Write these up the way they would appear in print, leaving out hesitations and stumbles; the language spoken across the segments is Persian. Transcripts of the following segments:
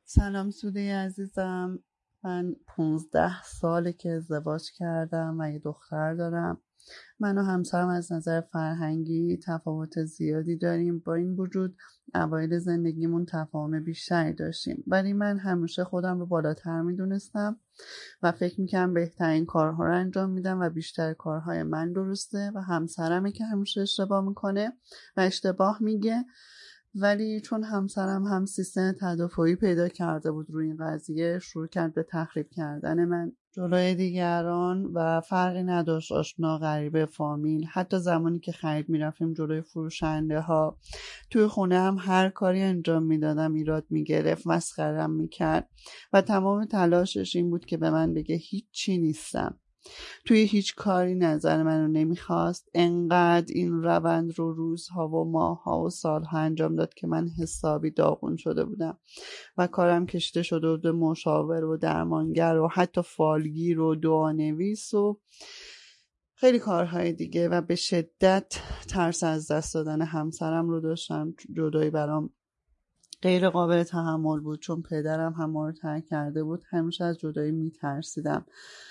سلام سوده عزیزم. من 15 ساله که ازدواج کردم و یه دختر دارم. من و همسرم از نظر فرهنگی تفاوت زیادی داریم. با این وجود اوایل زندگیمون تفاهم بیشتری داشتیم، ولی من همیشه خودم رو بالاتر میدونستم و فکر میکنم بهترین کارها رو انجام میدم و بیشتر کارهای من درسته و همسرمه که همیشه اشتباه میکنه و اشتباه میگه. ولی چون همسرم هم سیستم تدافعی پیدا کرده بود روی این قضیه، شروع کرد به تخریب کردن من جلوی دیگران و فرقی نداشت، آشنا غریبه فامیل، حتی زمانی که خرید میرفتیم جلوی فروشنده ها توی خونه هم هر کاری انجام میدادم ایراد میگرفت، مسخرم میکرد و تمام تلاشش این بود که به من بگه هیچی نیستم، توی هیچ کاری نظر منو نمیخواست. انقدر این روند رو روزها و ماهها و سالها انجام داد که من حسابی داغون شده بودم و کارم کشیده شده بود به مشاور و درمانگر و حتی فالگیر و دعانویس و خیلی کارهای دیگه و به شدت ترس از دست دادن همسرم رو داشتم. جدایی برام غیر قابل تحمل بود، چون پدرم هم ما رو ترک کرده بود. همیشه از جدایی میترسیدم،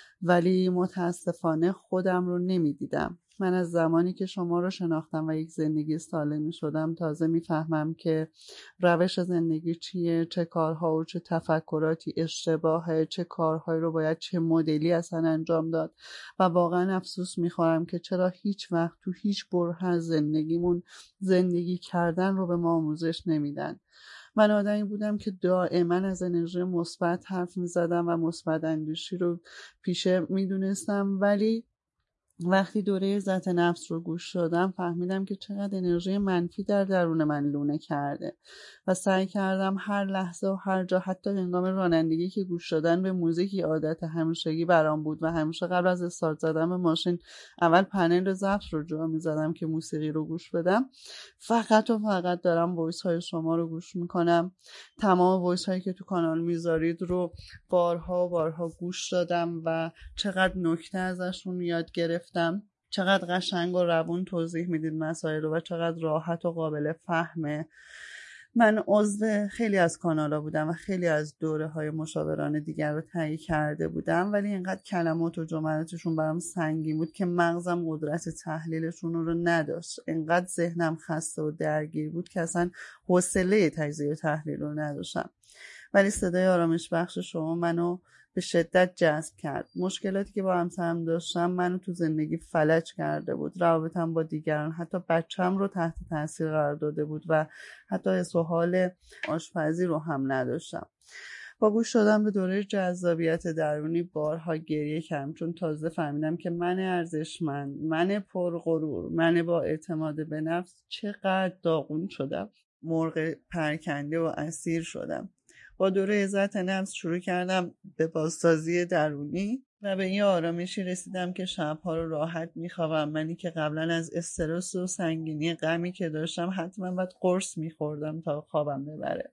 ولی متاسفانه خودم رو نمیدیدم. من از زمانی که شما رو شناختم و یک زندگی سالمی شدم تازه میفهمم که روش زندگی چیه، چه کارها و چه تفکراتی اشتباهه، چه کارهایی رو باید چه مدلی اصلا انجام داد و واقعا افسوس میخورم که چرا هیچ وقت تو هیچ بره از زندگیمون زندگی کردن رو به ما آموزش نمیدن. من آدمی بودم که دائما از انرژی مثبت حرف میزدم و مثبت اندیشی رو پیشه میدونستم، ولی وقتی دوره عزت نفس رو گوش دادم فهمیدم که چقدر انرژی منفی در درون من لونه کرده و سعی کردم هر لحظه و هر جا، حتی هنگام رانندگی که گوش دادن به موزیکی عادت همیشگی برام بود و همیشه قبل از استارت زدن به ماشین اول پنل ضبط رو جا می‌زدم که موسیقی رو گوش بدم. فقط و فقط دارم وایس های شما رو گوش میکنم. تمام وایس هایی که تو کانال میذارید رو بارها و بارها گوش دادم و چقدر نکته ازشون یاد گرفتم، چقدر قشنگ و روون توضیح میدید مسائل رو و چقدر راحت و قابل فهمه. من عضو خیلی از کانالا بودم و خیلی از دوره های مشاوران دیگر رو تهیه کرده بودم، ولی اینقدر کلمات و جملاتشون برام سنگین بود که مغزم قدرت تحلیلشون رو نداشت. اینقدر ذهنم خسته و درگیر بود که اصلا حوصله تجزیه و تحلیل رو نداشتم. ولی صدای آرامش بخش شما منو به شدت جذب کرد. مشکلاتی که با همسرم داشتم منو تو زندگی فلج کرده بود. روابطم با دیگران، حتی بچم رو تحت تاثیر قرار داده بود و حتی حس و حال آشپزی رو هم نداشتم. با گوش دادن به دوره جذابیت درونی بارها گریه کردم، چون تازه فهمیدم که من ارزشمند، من پرغرور، من با اعتماد به نفس چقدر داغون شدم، مرغ پرکنده و اسیر شدم. با دوره عزت نفس شروع کردم به بازسازی درونی و به این آرامشی رسیدم که شبها رو راحت میخوابم. منی که قبلا از استرس و سنگینی غمی که داشتم حتما باید قرص میخوردم تا خوابم ببره.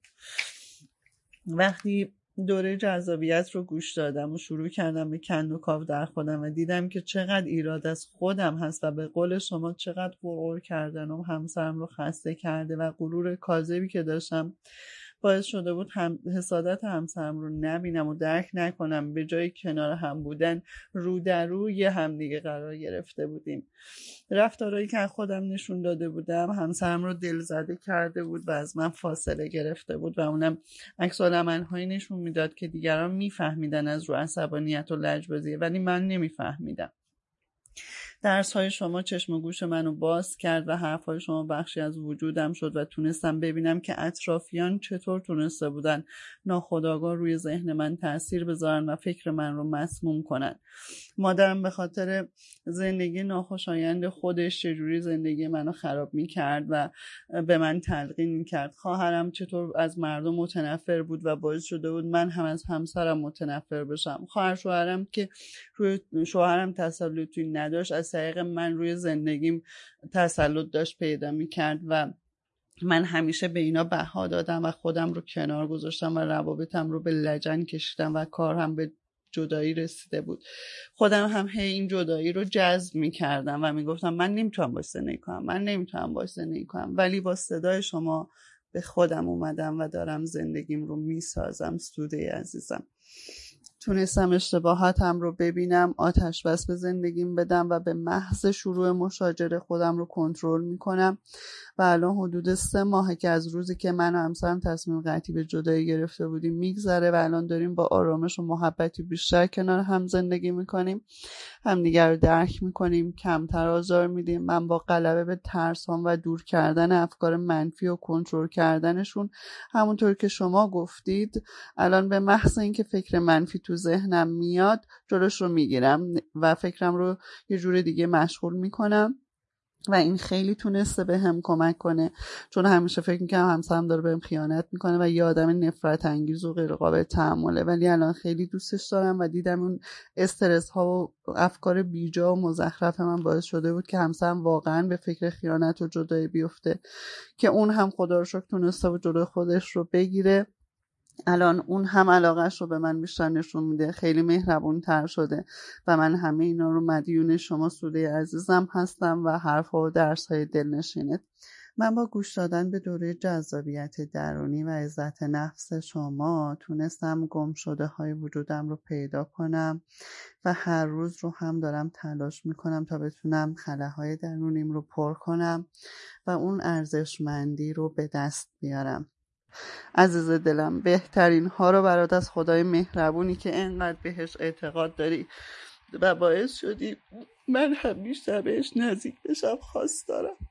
وقتی دوره جذابیت رو گوش دادم و شروع کردم به کند و کاو در خودم و دیدم که چقدر ایراد از خودم هست و به قول شما چقدر غرور کردن و همسرم رو خسته کرده و غرور کاذبی که داشتم باعث شده بود حسادت همسرم رو نبینم و درک نکنم. به جای کنار هم بودن رو در روی همدیگه قرار گرفته بودیم. رفتارهایی که خودم نشون داده بودم همسرم رو دلزده کرده بود و از من فاصله گرفته بود و اونم عکس‌العمل‌هایی نشون میداد که دیگران میفهمیدن از رو عصبانیت و لجبازیه، ولی من نمیفهمیدم. درس‌های شما چشم و گوش منو باز کرد و حرف‌های شما بخشی از وجودم شد و تونستم ببینم که اطرافیان چطور تونسته بودن ناخودآگاه روی ذهن من تأثیر بذارن و فکر من رو مسموم کنن. مادرم به خاطر زندگی ناخوشایند خودش چجوری زندگی منو خراب میکرد و به من تلقین میکرد. خواهرم چطور از مردم متنفر بود و باعث شده بود من هم از همسرم متنفر بشم. شوهرم که روی شوهرم تسلطی نداشت، از طریق من روی زندگیم تسلط داشت پیدا میکرد و من همیشه به اینا بها دادم و خودم رو کنار گذاشتم و روابطم رو به لجن کشیدم و کار هم به جدایی رسیده بود. خودم هم این جدایی رو جذب میکردم و میگفتم من نمیتونم باش زندگی کنم، من نمیتونم باش زندگی کنم. ولی با صدای شما به خودم اومدم و دارم زندگیم رو میسازم. سوده عزیزم، تونستم اشتباهاتم رو ببینم، آتش بس به زندگیم بدم و به محض شروع مشاجره خودم رو کنترل میکنم و الان حدود 3 ماهه که از روزی که من و همسرم تصمیم قطعی به جدایی گرفته بودیم میگذره و الان داریم با آرامش و محبتی بیشتر کنار هم زندگی میکنیم، همدیگر رو درک میکنیم، کمتر آزار میدیم. من با غلبه به ترسام و دور کردن افکار منفی و کنترل کردنشون، همونطور که شما گفتید، الان به محض اینکه فکر منفی تو ذهنم میاد جلوش رو میگیرم و فکرم رو یه جور دیگه مشغول میکنم و این خیلی تونسته به هم کمک کنه، چون همیشه فکر میکنم همسرم داره بهم خیانت میکنه و یه آدم نفرت انگیز و غیر قابل تحمله، ولی الان خیلی دوستش دارم و دیدم اون استرس ها و افکار بیجا و مزخرف من باعث شده بود که همسرم واقعا به فکر خیانت و جدایی بیفته، که اون هم خدا رو شکر تونسته بود جلوی خودش رو بگیره. الان اون هم علاقهش رو به من بیشتر نشون میده، خیلی مهربون تر شده و من همه اینا رو مدیون شما سوده عزیزم هستم و حرفا و درس‌های دلنشینت. من با گوش دادن به دوره جذابیت درونی و عزت نفس شما تونستم گم شده های وجودم رو پیدا کنم و هر روز رو هم دارم تلاش میکنم تا بتونم خلاهای درونیم رو پر کنم و اون ارزشمندی رو به دست بیارم. عزیز دلم، بهترین ها رو برات از خدای مهربونی که انقدر بهش اعتقاد داری و باعث شدی من هم بیشتر بهش نزدیک بشم خواست دارم.